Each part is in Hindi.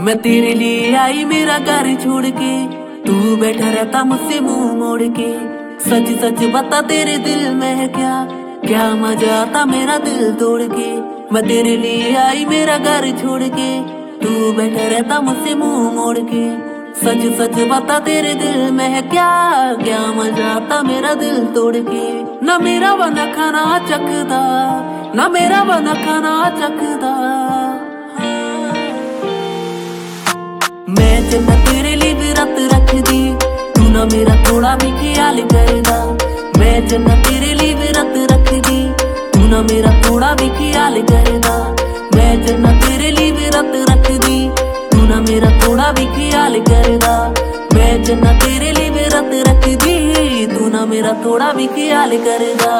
मैं तेरे लिए आई मेरा घर छोड़ के, तू बैठा रहता मुझसे मुंह मोड़ के। सच सच बता तेरे दिल में है क्या, क्या मजा आता मेरा दिल तोड़ के। मैं तेरे लिए आई मेरा घर छोड़ के, तू बैठा रहता मुझसे मुंह मोड़ के। सच सच बता तेरे दिल में है क्या, क्या मजा आता मेरा दिल तोड़ के। ना मेरा बना खाना चखदा, ना मेरा बना खाना चखदा। मैं चन्ना तेरे लिए व्रत रख दी, तू ना मेरा थोड़ा भी ख्याल करदा। मैं चन्ना तेरे लिए व्रत रख दी, तू ना मेरा थोड़ा भी ख्याल करदा। मैं चन्ना तेरे लिए व्रत रख दी, तू ना मेरा थोड़ा भी ख्याल करदा। मैं चन्ना तेरे लिए व्रत रख दी, तू ना मेरा थोड़ा भी ख्याल करदा।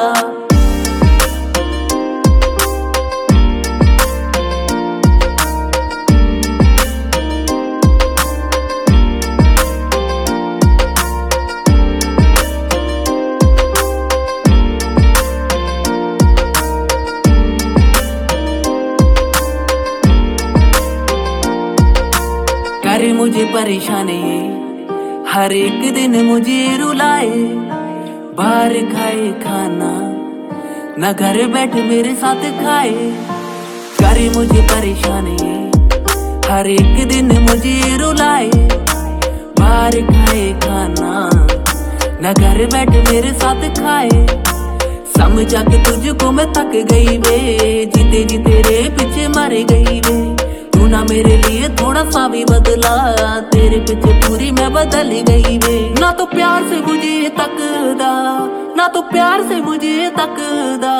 करे मुझे परेशानी, हर एक दिन मुझे रुलाए। बाहर खाए खाना, ना घर बैठ मेरे साथ खाए। करे मुझे परेशानी, हर एक दिन मुझे रुलाए। बाहर खाए खाना, ना घर बैठ मेरे साथ खाए। समझा के तुझको मैं थक गई वे, जीते जी तेरे पीछे मर गई वे। तू ना मेरे लिए थोड़ा सा भी बदला, तेरे पीछे पूरी मैं बदल गई वे। ना तो प्यार से मुझे तकदा, ना तो प्यार से मुझे तकदा।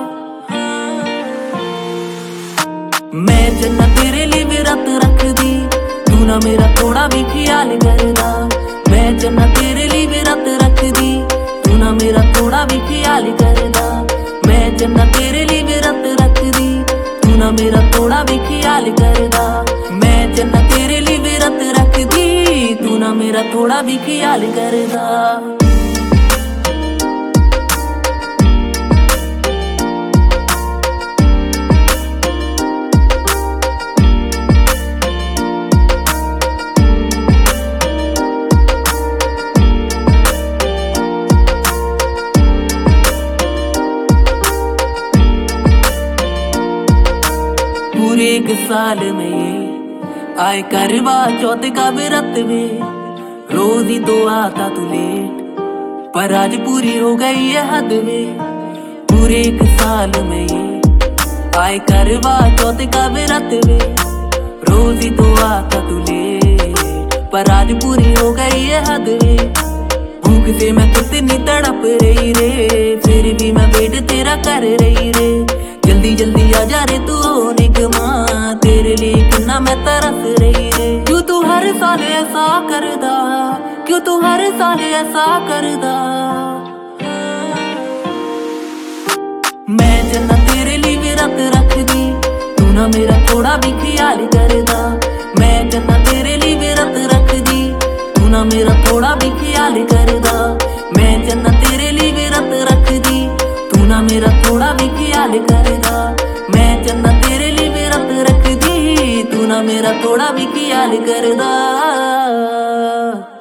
मैं चन्ना तेरे लिए व्रत रख दी, तू ना मेरा थोड़ा भी ख्याल करदा। मैं चन्ना तेरे लिए व्रत रख दी, तू ना मेरा थोड़ा भी ख्याल करदा। मैं चन्ना तेरे लिए व्रत रख दी, तू ना मेरा थोड़ा भी ख्याल करदा। मैं चन्ना तेरे लिए व्रत रख दी, तू ना मेरा थोड़ा भी ख्याल करदा। पूरे एक साल में आए करवा चौथ का व्रत में, रोज ही तो आता तू लेट, पर आज पूरी हो गई है हद में। पूरे एक साल में आए करवा चौथ का व्रत में, रोज ही तो आता तू लेट, पर आज पूरी हो गई है हद में। भूख से मैं कितनी तड़प रही रे, फिर भी मैं वेट तेरा कर रही रे। जल्दी जल्दी आ जा रे तू निगमा, तेरे लिए कितना मैं तरस रही रे। क्यों तू हर साल ऐसा करदा, क्यों तू हर साल ऐसा करदा। मैं चन्ना तेरे लिए व्रत रख दी, तू ना मेरा थोड़ा भी ख्याल करदा। मैं चन्ना तेरे लिए व्रत रख दी, तू ना मेरा थोड़ा भी ख्याल करदा। मैं चन्ना तेरे लिए व्रत रख दी, तू ना मेरा थोड़ा भी ख्याल करदा। मैं चन्ना तेरे लिए व्रत रख दी, तू ना मेरा थोड़ा भी ख्याल करदा।